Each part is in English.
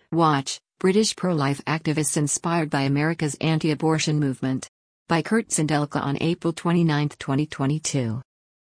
Watch, British pro-life activists inspired by America's anti-abortion movement. By Kurt Zindelka on April 29, 2022.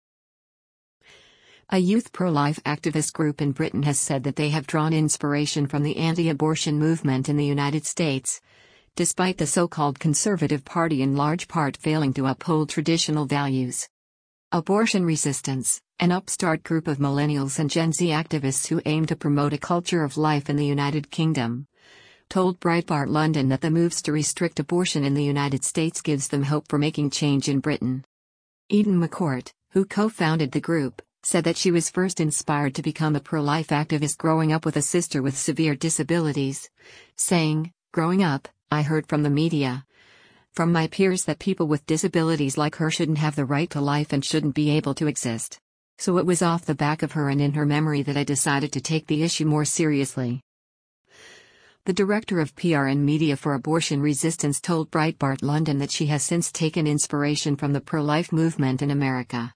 A youth pro-life activist group in Britain has said that they have drawn inspiration from the anti-abortion movement in the United States, despite the so-called Conservative Party in large part failing to uphold traditional values. Abortion Resistance, an upstart group of millennials and Gen Z activists who aim to promote a culture of life in the United Kingdom, told Breitbart London that the moves to restrict abortion in the United States gives them hope for making change in Britain. Eden McCourt, who co-founded the group, said that she was first inspired to become a pro-life activist growing up with a sister with severe disabilities, saying, "Growing up, I heard from the media, from my peers that people with disabilities like her shouldn't have the right to life and shouldn't be able to exist. So it was off the back of her and in her memory that I decided to take the issue more seriously." The director of PR and media for Abortion Resistance told Breitbart London that she has since taken inspiration from the pro-life movement in America.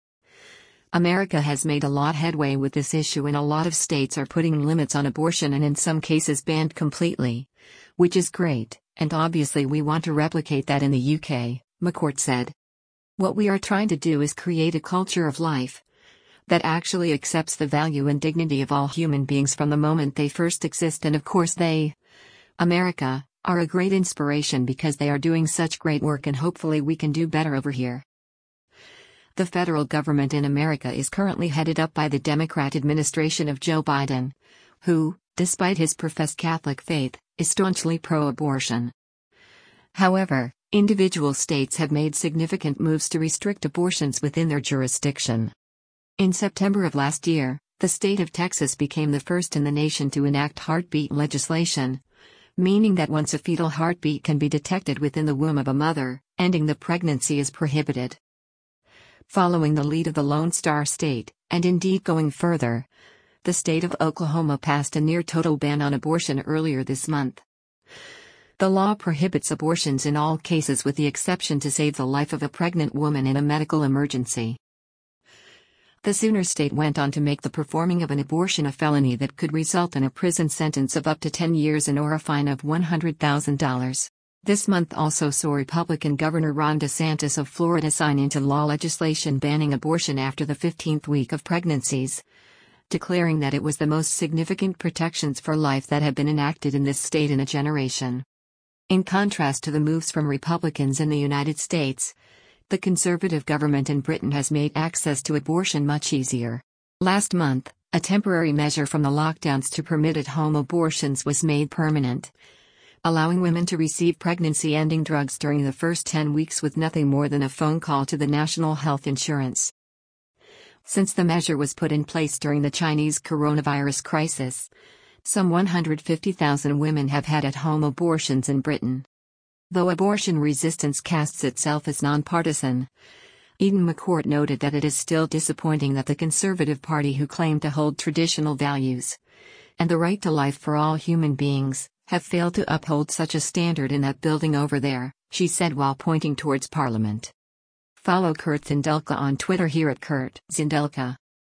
America has made a lot headway with this issue and a lot of states are putting limits on abortion and in some cases banned completely, which is great, and obviously we want to replicate that in the UK, McCourt said. What we are trying to do is create a culture of life that actually accepts the value and dignity of all human beings from the moment they first exist, and of course they, America, are a great inspiration because they are doing such great work and hopefully we can do better over here. The federal government in America is currently headed up by the Democrat administration of Joe Biden, who, despite his professed Catholic faith, is staunchly pro-abortion. However, individual states have made significant moves to restrict abortions within their jurisdiction. In September of last year, the state of Texas became the first in the nation to enact heartbeat legislation, meaning that once a fetal heartbeat can be detected within the womb of a mother, ending the pregnancy is prohibited. Following the lead of the Lone Star State, and indeed going further, the state of Oklahoma passed a near-total ban on abortion earlier this month. The law prohibits abortions in all cases with the exception to save the life of a pregnant woman in a medical emergency. The Sooner state went on to make the performing of an abortion a felony that could result in a prison sentence of up to 10 years and or a fine of $100,000. This month also saw Republican Governor Ron DeSantis of Florida sign into law legislation banning abortion after the 15th week of pregnancies, declaring that it was the most significant protections for life that have been enacted in this state in a generation. In contrast to the moves from Republicans in the United States, the conservative government in Britain has made access to abortion much easier. Last month, a temporary measure from the lockdowns to permit at-home abortions was made permanent, allowing women to receive pregnancy-ending drugs during the first 10 weeks with nothing more than a phone call to the National Health Insurance. Since the measure was put in place during the Chinese coronavirus crisis, some 150,000 women have had at-home abortions in Britain. Though Abortion Resistance casts itself as nonpartisan, Eden McCourt noted that it is still disappointing that the Conservative Party, who claim to hold traditional values and the right to life for all human beings, have failed to uphold such a standard in that building over there, she said while pointing towards Parliament. Follow Kurt Zindelka on Twitter here at Kurt Zindelka.